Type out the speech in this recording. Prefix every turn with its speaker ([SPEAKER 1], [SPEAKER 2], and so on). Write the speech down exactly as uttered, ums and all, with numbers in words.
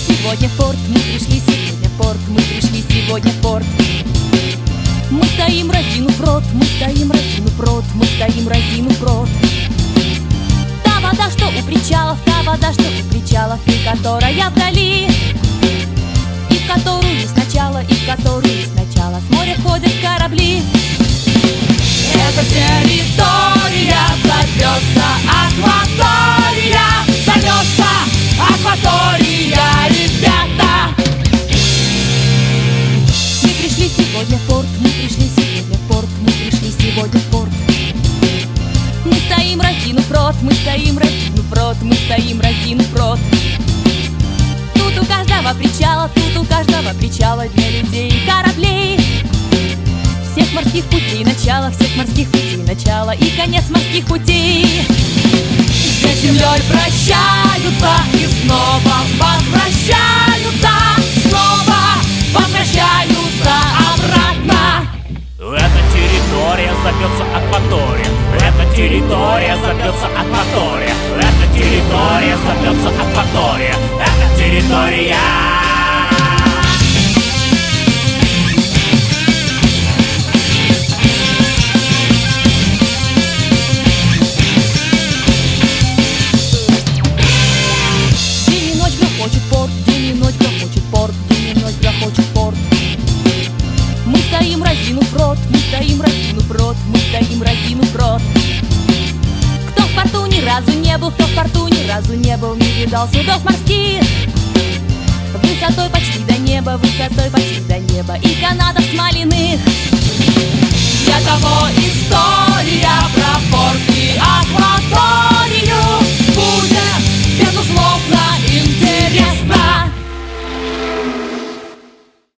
[SPEAKER 1] сегодня в порт, мы пришли сегодня в порт, мы пришли сегодня в порт. Мы стоим, разинув рот, мы стоим, разинув рот, мы стоим, разинув рот. Та вода, что у причалов, та вода, что у причалов, и которая вдали, и в которую сначала, и в которую сначала с моря входят корабли. Эта территория зовется акватория, зовется акватория, ребята. Мы пришли сегодня в порт, мы пришли сегодня в порт, мы пришли сегодня в порт. Мы стоим, разинув рот, мы стоим, разинув рот, мы стоим, разинув рот. Тут у каждого причала, тут у каждого причала для людей и кораблей. Всех морских путей начало, всех морских путей начало и конец морских путей. Здесь с землей прощаются и снова возвращаются, снова возвращаются обратно.
[SPEAKER 2] Эта территория зовется акватория, эта территория зовется акватория, эта территория зовется акватория, эта территория.
[SPEAKER 1] Мы стоим, разинув рот, мы стоим, разинув рот, мы стоим, разинув рот. Кто в порту ни разу не был, кто в порту ни разу не был, не видал судов морских, высотой почти до неба, высотой почти до неба и канатов смоляных. Для того история.